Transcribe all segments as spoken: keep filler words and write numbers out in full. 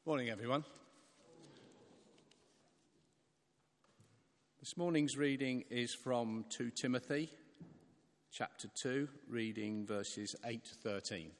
Morning, everyone. This morning's reading is from Second Timothy, chapter two, reading verses eight to thirteen.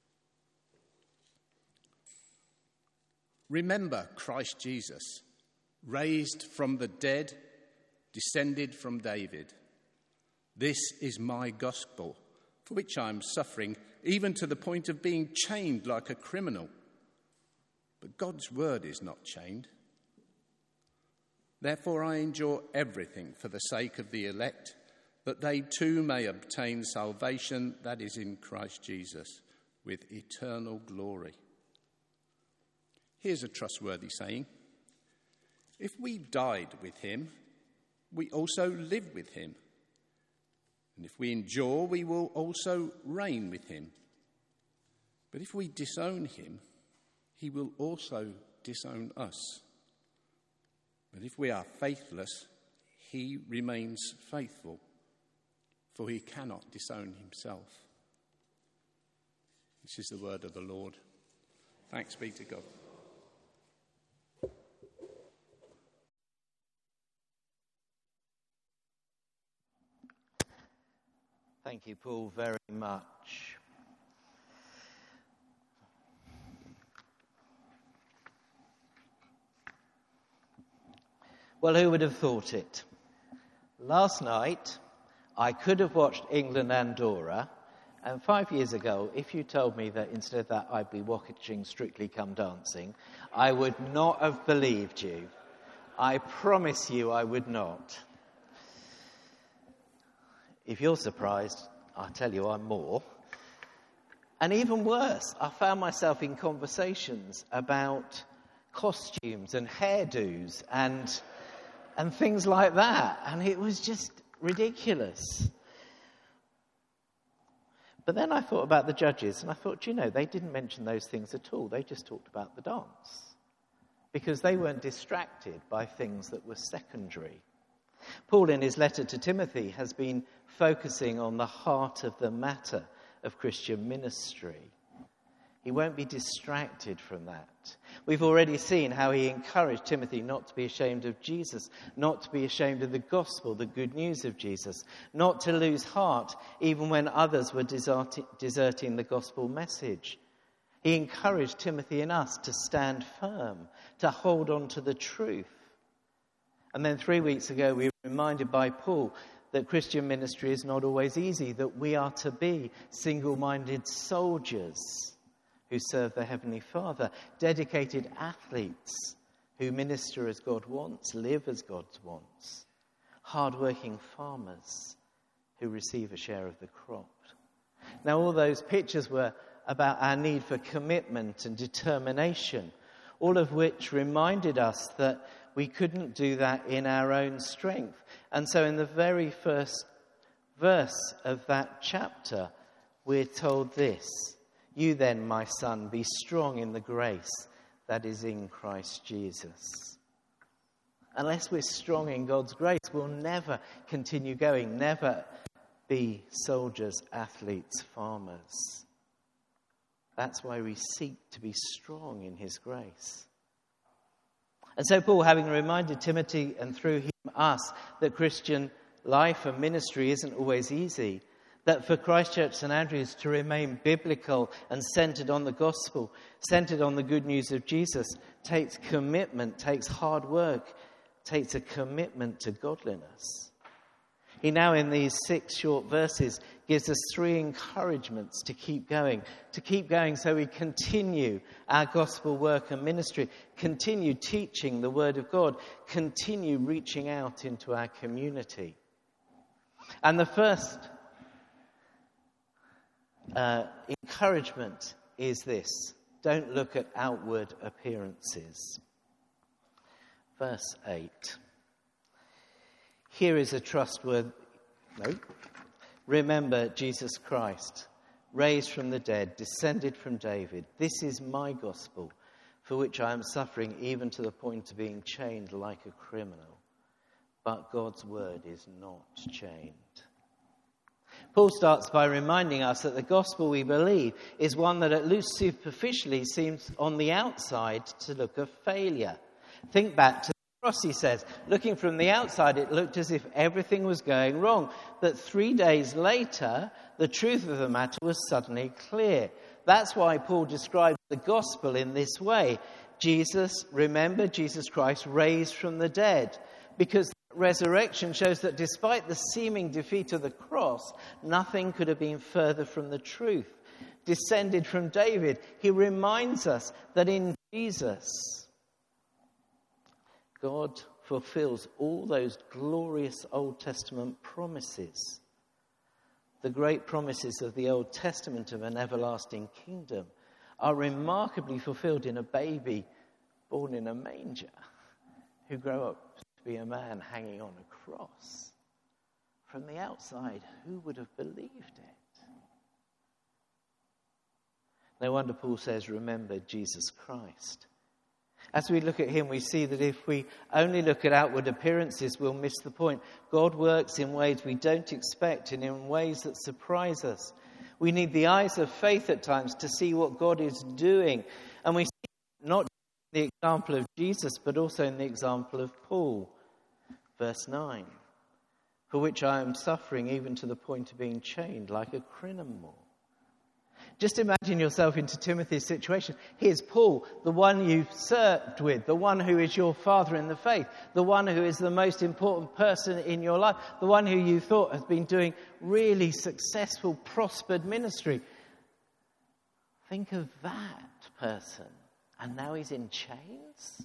Remember Christ Jesus, raised from the dead, descended from David. This is my gospel, for which I am suffering, even to the point of being chained like a criminal. But God's word is not chained. Therefore I endure everything for the sake of the elect, that they too may obtain salvation that is in Christ Jesus, with eternal glory. Here's a trustworthy saying. If we died with him, we also live with him. And if we endure, we will also reign with him. But if we disown him, he will also disown us. But if we are faithless, he remains faithful, for he cannot disown himself. This is the word of the Lord. Thanks be to God. Thank you, Paul, very much. Well, who would have thought it? Last night, I could have watched England-Andorra, and five years ago, if you told me that instead of that I'd be watching Strictly Come Dancing, I would not have believed you. I promise you I would not. If you're surprised, I'll tell you I'm more. And even worse, I found myself in conversations about costumes and hairdos and and things like that. And it was just ridiculous. But then I thought about the judges, and I thought, you know, they didn't mention those things at all. They just talked about the dance, because they weren't distracted by things that were secondary. Paul, in his letter to Timothy, has been focusing on the heart of the matter of Christian ministry. He won't be distracted from that. We've already seen how he encouraged Timothy not to be ashamed of Jesus, not to be ashamed of the gospel, the good news of Jesus, not to lose heart even when others were deserti- deserting the gospel message. He encouraged Timothy and us to stand firm, to hold on to the truth. And then three weeks ago, we were reminded by Paul that Christian ministry is not always easy, that we are to be single-minded soldiers who serve the Heavenly Father, dedicated athletes who minister as God wants, live as God wants, hard-working farmers who receive a share of the crop. Now, all those pictures were about our need for commitment and determination, all of which reminded us that we couldn't do that in our own strength. And so in the very first verse of that chapter, we're told this: "You then, my son, be strong in the grace that is in Christ Jesus." Unless we're strong in God's grace, we'll never continue going, never be soldiers, athletes, farmers. That's why we seek to be strong in his grace. And so Paul, having reminded Timothy and through him us that Christian life and ministry isn't always easy, that for Christchurch St Andrews to remain biblical and centred on the gospel, centred on the good news of Jesus, takes commitment, takes hard work, takes a commitment to godliness. He now, in these six short verses, gives us three encouragements to keep going, to keep going so we continue our gospel work and ministry, continue teaching the word of God, continue reaching out into our community. And the first uh, encouragement is this: don't look at outward appearances. Verse eight. Here is a trustworthy... No. Remember Jesus Christ, raised from the dead, descended from David. This is my gospel, for which I am suffering even to the point of being chained like a criminal. But God's word is not chained. Paul starts by reminding us that the gospel we believe is one that at least superficially seems on the outside to look a failure. Think back to the cross, he says. Looking from the outside, it looked as if everything was going wrong. But three days later, the truth of the matter was suddenly clear. That's why Paul describes the gospel in this way. Jesus, remember, Jesus Christ raised from the dead. Because resurrection shows that despite the seeming defeat of the cross, nothing could have been further from the truth. Descended from David, he reminds us that in Jesus, God fulfills all those glorious Old Testament promises. The great promises of the Old Testament of an everlasting kingdom are remarkably fulfilled in a baby born in a manger who grew up to be a man hanging on a cross. From the outside, who would have believed it? No wonder Paul says, remember Jesus Christ. As we look at him, we see that if we only look at outward appearances, we'll miss the point. God works in ways we don't expect and in ways that surprise us. We need the eyes of faith at times to see what God is doing. And we see not the example of Jesus, but also in the example of Paul. Verse nine, for which I am suffering even to the point of being chained like a criminal. Just imagine yourself into Timothy's situation. Here's Paul, the one you've served with, the one who is your father in the faith, the one who is the most important person in your life, the one who you thought has been doing really successful, prospered ministry. Think of that person, and now he's in chains?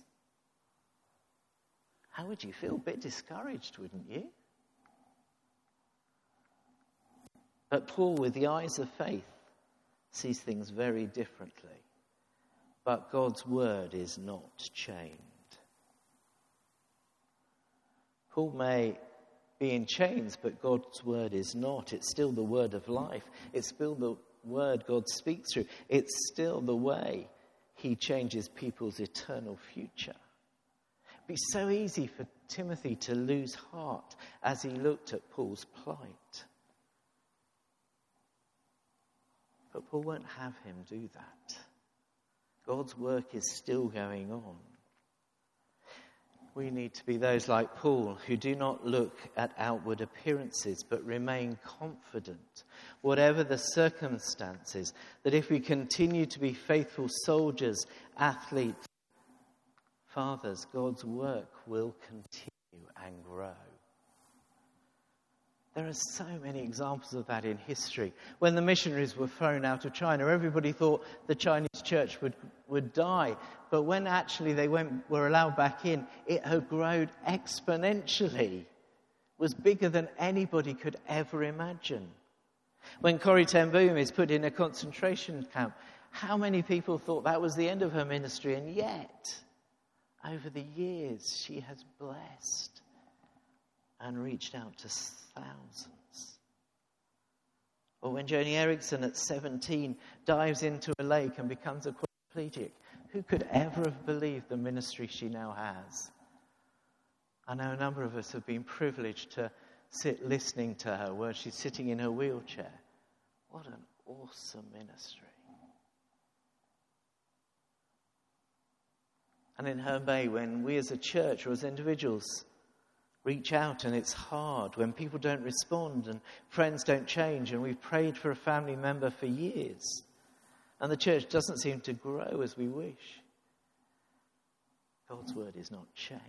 How would you feel? A bit discouraged, wouldn't you? But Paul, with the eyes of faith, sees things very differently. But God's word is not chained. Paul may be in chains, but God's word is not. It's still the word of life. It's still the word God speaks through. It's still the way he changes people's eternal future. It'd be so easy for Timothy to lose heart as he looked at Paul's plight. But Paul won't have him do that. God's work is still going on. We need to be those like Paul who do not look at outward appearances but remain confident, whatever the circumstances, that if we continue to be faithful soldiers, athletes, fathers, God's work will continue and grow. There are so many examples of that in history. When the missionaries were thrown out of China, everybody thought the Chinese church would, would die. But when actually they went, were allowed back in, it had grown exponentially. It was bigger than anybody could ever imagine. When Corrie ten Boom is put in a concentration camp, how many people thought that was the end of her ministry? And yet, over the years, she has blessed and reached out to thousands. Or when Joni Eareckson at seventeen dives into a lake and becomes a quadriplegic, who could ever have believed the ministry she now has? I know a number of us have been privileged to sit listening to her while she's sitting in her wheelchair. What an awesome ministry. And in Herne Bay, when we as a church or as individuals reach out and it's hard, when people don't respond and friends don't change, and we've prayed for a family member for years and the church doesn't seem to grow as we wish, God's word is not chained.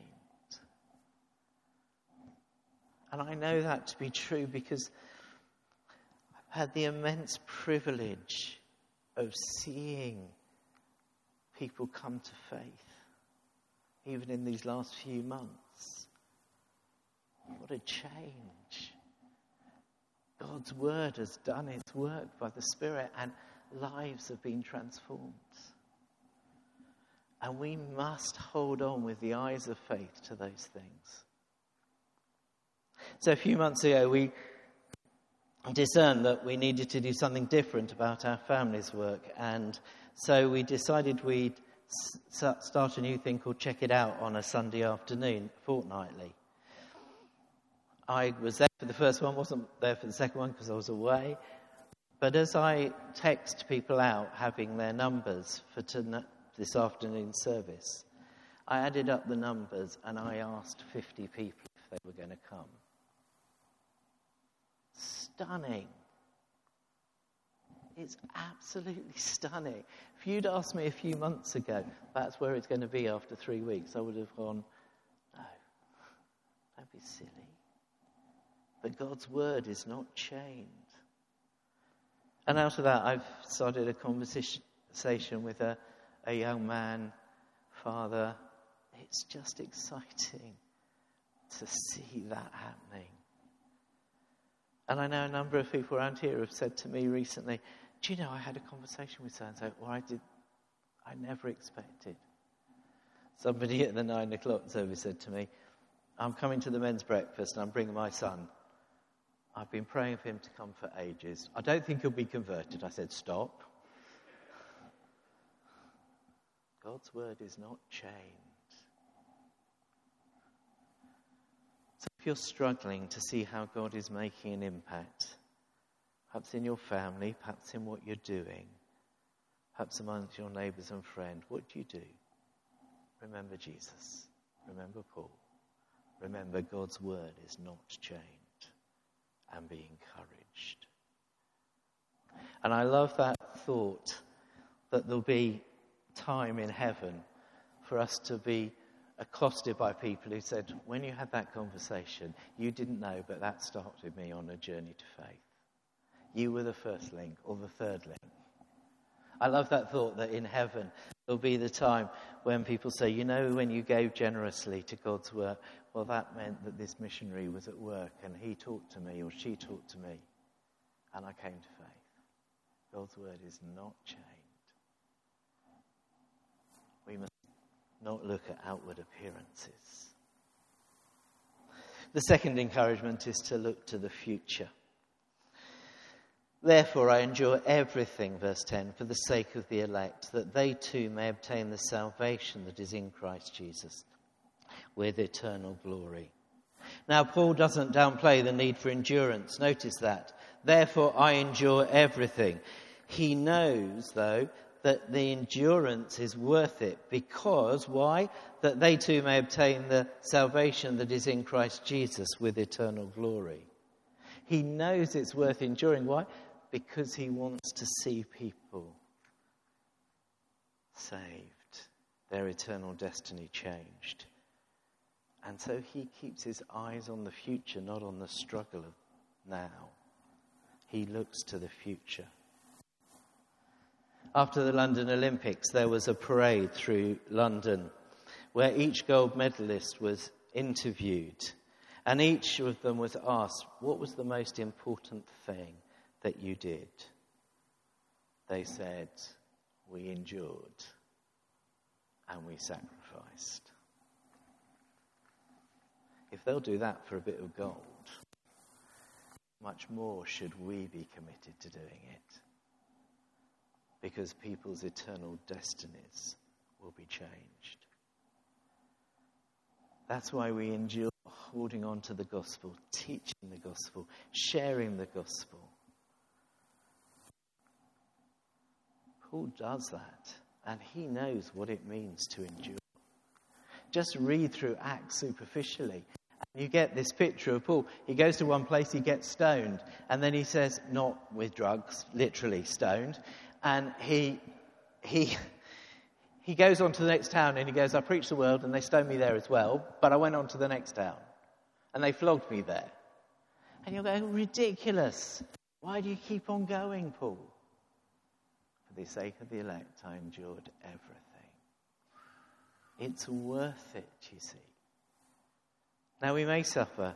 And I know that to be true because I've had the immense privilege of seeing people come to faith, even in these last few months. What a change. God's word has done its work by the Spirit and lives have been transformed. And we must hold on with the eyes of faith to those things. So a few months ago we discerned that we needed to do something different about our family's work, and so we decided we'd start a new thing called Check It Out on a Sunday afternoon, fortnightly. I was there for the first one, wasn't there for the second one because I was away. But as I text people out having their numbers for tonight, this afternoon's service, I added up the numbers and I asked fifty people if they were going to come. Stunning. It's absolutely stunning. If you'd asked me a few months ago, that's where it's going to be after three weeks, I would have gone, no, don't be silly. But God's word is not chained. And out of that, I've started a conversation with a, a young man, father. It's just exciting to see that happening. And I know a number of people around here have said to me recently, do you know, I had a conversation with so-and-so, or I did, I never expected. Somebody at the nine o'clock service said to me, I'm coming to the men's breakfast and I'm bringing my son. I've been praying for him to come for ages. I don't think he'll be converted. I said, stop. God's word is not chained. So if you're struggling to see how God is making an impact, perhaps in your family, perhaps in what you're doing, perhaps amongst your neighbours and friends, what do you do? Remember Jesus. Remember Paul. Remember God's word is not chained. And be encouraged. And I love that thought that there'll be time in heaven for us to be accosted by people who said, when you had that conversation, you didn't know, but that started me on a journey to faith. You were the first link or the third link. I love that thought that in heaven there'll be the time when people say, you know, when you gave generously to God's work, well, that meant that this missionary was at work and he talked to me or she talked to me and I came to faith. God's word is not chained. We must not look at outward appearances. The second encouragement is to look to the future. Therefore, I endure everything, verse ten, for the sake of the elect, that they too may obtain the salvation that is in Christ Jesus, with eternal glory. Now, Paul doesn't downplay the need for endurance. Notice that. Therefore, I endure everything. He knows, though, that the endurance is worth it because, why? That they too may obtain the salvation that is in Christ Jesus with eternal glory. He knows it's worth enduring. Why? Because he wants to see people saved, their eternal destiny changed. And so he keeps his eyes on the future, not on the struggle of now. He looks to the future. After the London Olympics, there was a parade through London where each gold medalist was interviewed. And each of them was asked, what was the most important thing that you did? They said, we endured and we sacrificed. If they'll do that for a bit of gold, much more should we be committed to doing it. Because people's eternal destinies will be changed. That's why we endure holding on to the gospel, teaching the gospel, sharing the gospel. Paul does that, and he knows what it means to endure. Just read through Acts superficially, and you get this picture of Paul. He goes to one place, he gets stoned, and then he says, not with drugs, literally stoned, and he he he goes on to the next town, and he goes, I preached the word, and they stoned me there as well, but I went on to the next town, and they flogged me there. And you're going, ridiculous. Why do you keep on going, Paul? For the sake of the elect, I endured everything. It's worth it, you see. Now, we may suffer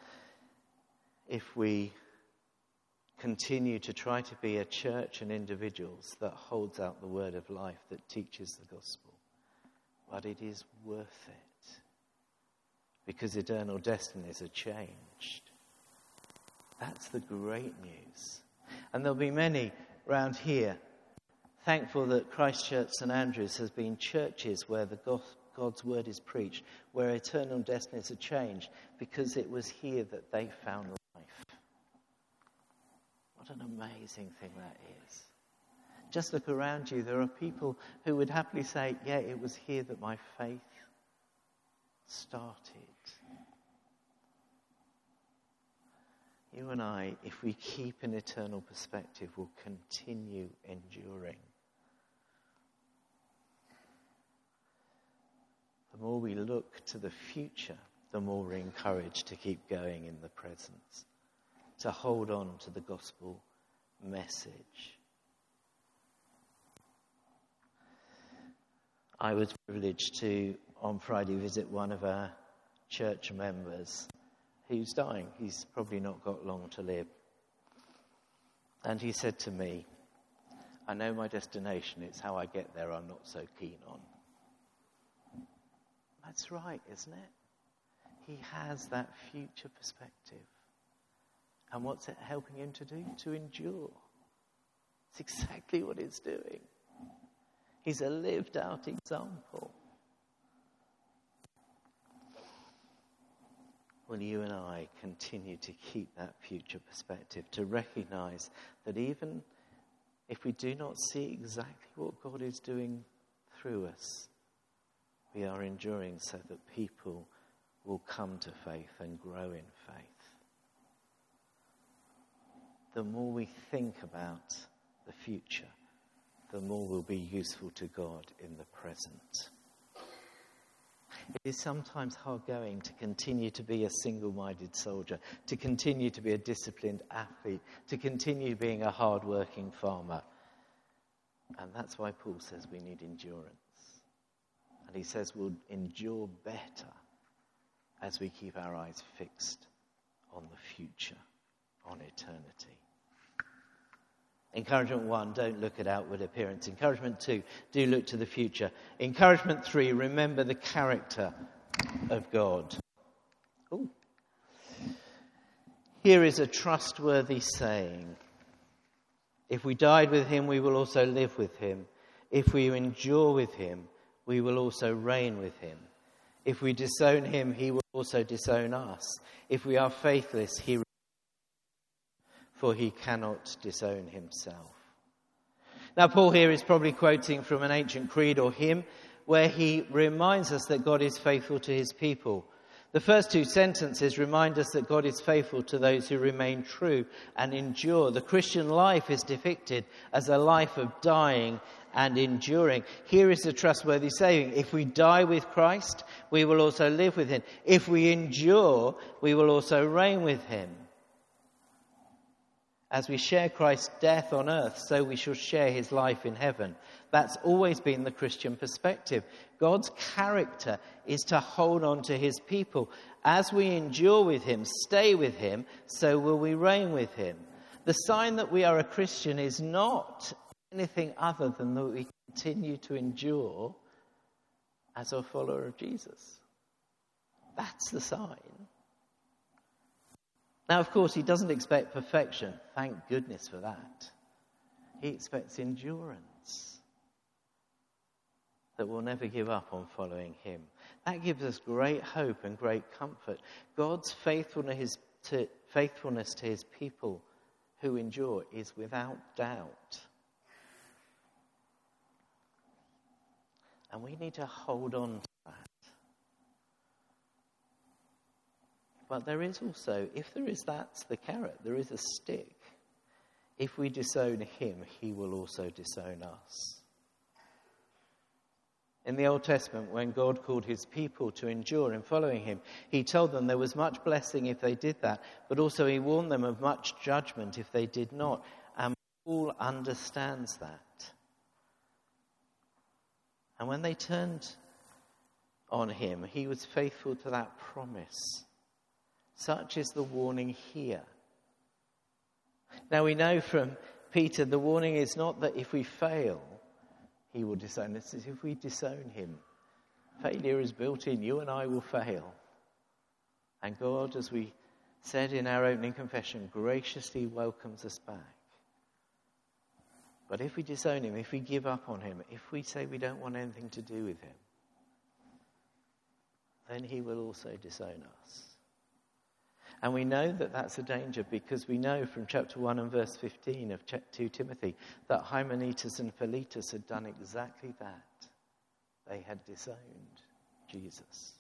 if we continue to try to be a church and individuals that holds out the word of life, that teaches the gospel. But it is worth it. Because eternal destinies are changed. That's the great news. And there'll be many round here thankful that Christ Church St Andrews has been churches where the God's word is preached, where eternal destinies are changed, because it was here that they found life. What an amazing thing that is. Just look around you. There are people who would happily say, yeah, it was here that my faith started. You and I, if we keep an eternal perspective, will continue enduring. The more we look to the future, the more we're encouraged to keep going in the present, to hold on to the gospel message. I was privileged to, on Friday, visit one of our church members who's dying. He's probably not got long to live. And he said to me, I know my destination, it's how I get there I'm not so keen on. That's right, isn't it? He has that future perspective. And what's it helping him to do? To endure. It's exactly what it's doing. He's a lived out example. Will you and I continue to keep that future perspective, to recognize that even if we do not see exactly what God is doing through us, we are enduring so that people will come to faith and grow in faith. The more we think about the future, the more we'll be useful to God in the present. It is sometimes hard going to continue to be a single-minded soldier, to continue to be a disciplined athlete, to continue being a hard-working farmer. And that's why Paul says we need endurance. And he says we'll endure better as we keep our eyes fixed on the future, on eternity. Encouragement one, don't look at outward appearance. Encouragement two, do look to the future. Encouragement three, remember the character of God. Ooh. Here is a trustworthy saying. If we died with him, we will also live with him. If we endure with him, we will also reign with him. If we disown him, he will also disown us. If we are faithless, he will, for he cannot disown himself. Now, Paul here is probably quoting from an ancient creed or hymn where he reminds us that God is faithful to his people. The first two sentences remind us that God is faithful to those who remain true and endure. The Christian life is depicted as a life of dying and enduring. Here is the trustworthy saying: if we die with Christ, we will also live with him. If we endure, we will also reign with him. As we share Christ's death on earth, so we shall share his life in heaven. That's always been the Christian perspective. God's character is to hold on to his people. As we endure with him, stay with him, so will we reign with him. The sign that we are a Christian is not anything other than that we continue to endure as a follower of Jesus. That's the sign. Now, of course, he doesn't expect perfection. Thank goodness for that. He expects endurance, that we'll never give up on following him. That gives us great hope and great comfort. God's faithfulness to, faithfulness to his people who endure is without doubt. And we need to hold on to that. But there is also, if there is that's the carrot, there is a stick. If we disown him, he will also disown us. In the Old Testament, when God called his people to endure in following him, he told them there was much blessing if they did that, but also he warned them of much judgment if they did not. And Paul understands that. And when they turned on him, he was faithful to that promise. Such is the warning here. Now we know from Peter the warning is not that if we fail, he will disown us. It's if we disown him. Failure is built in. You and I will fail. And God, as we said in our opening confession, graciously welcomes us back. But if we disown him, if we give up on him, if we say we don't want anything to do with him, then he will also disown us. And we know that that's a danger because we know from chapter one and verse fifteen of Second Timothy that Hymenaeus and Philetus had done exactly that. They had disowned Jesus.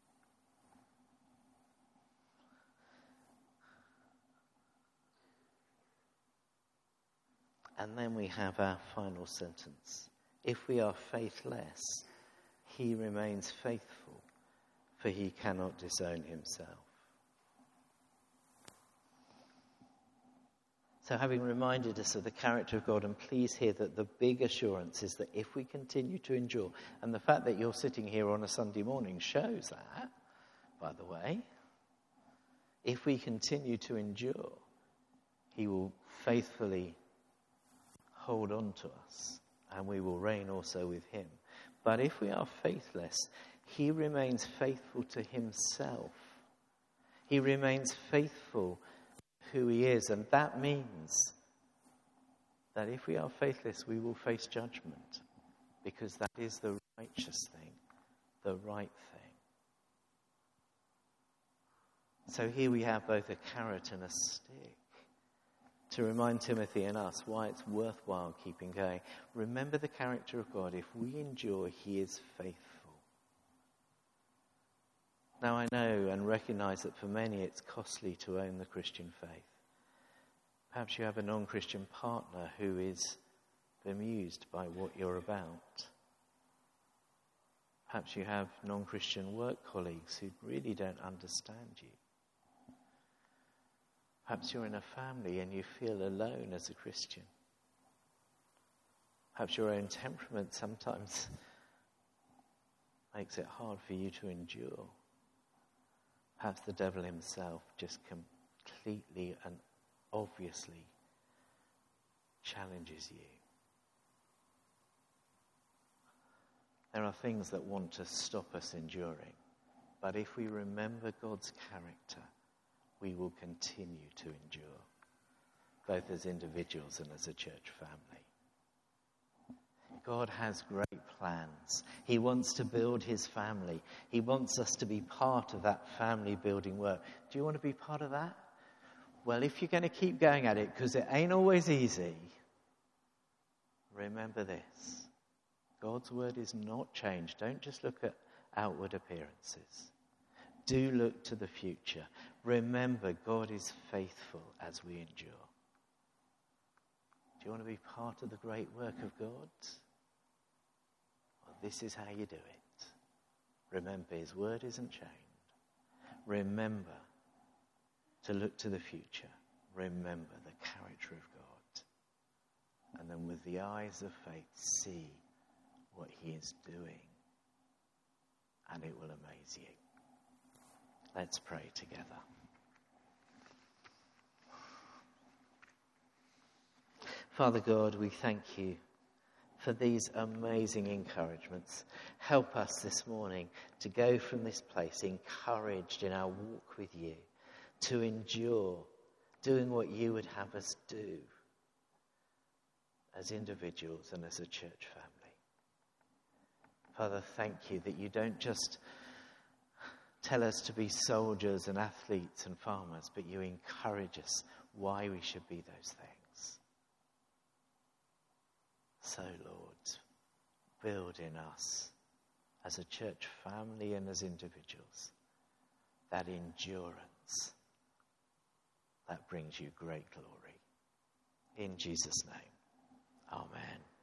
And then we have our final sentence. If we are faithless, he remains faithful, for he cannot disown himself. So having reminded us of the character of God, and please hear that the big assurance is that if we continue to endure, and the fact that you're sitting here on a Sunday morning shows that, by the way, if we continue to endure, he will faithfully hold on to us, and we will reign also with him. But if we are faithless, he remains faithful to himself. He remains faithful who he is, and that means that if we are faithless, we will face judgment, because that is the righteous thing, the right thing. So here we have both a carrot and a stick to remind Timothy and us why it's worthwhile keeping going. Remember the character of God. If we endure, he is faithful. Now I know and recognize that for many it's costly to own the Christian faith. Perhaps you have a non-Christian partner who is bemused by what you're about. Perhaps you have non-Christian work colleagues who really don't understand you. Perhaps you're in a family and you feel alone as a Christian. Perhaps your own temperament sometimes makes it hard for you to endure. Perhaps the devil himself just completely and obviously challenges you. There are things that want to stop us enduring, but if we remember God's character, we will continue to endure, both as individuals and as a church family. God has great plans. He wants to build his family. He wants us to be part of that family building work. Do you want to be part of that? Well, if you're going to keep going at it, because it ain't always easy, remember this. God's word is not changed. Don't just look at outward appearances. Do look to the future. Remember, God is faithful as we endure. Do you want to be part of the great work of God? Well, this is how you do it. Remember, his word isn't chained. Remember to look to the future. Remember the character of God. And then with the eyes of faith, see what he is doing. And it will amaze you. Let's pray together. Father God, we thank you for these amazing encouragements. Help us this morning to go from this place encouraged in our walk with you, to endure doing what you would have us do as individuals and as a church family. Father, thank you that you don't just tell us to be soldiers and athletes and farmers, but you encourage us why we should be those things. So, Lord, build in us as a church family and as individuals that endurance that brings you great glory. In Jesus' name, amen.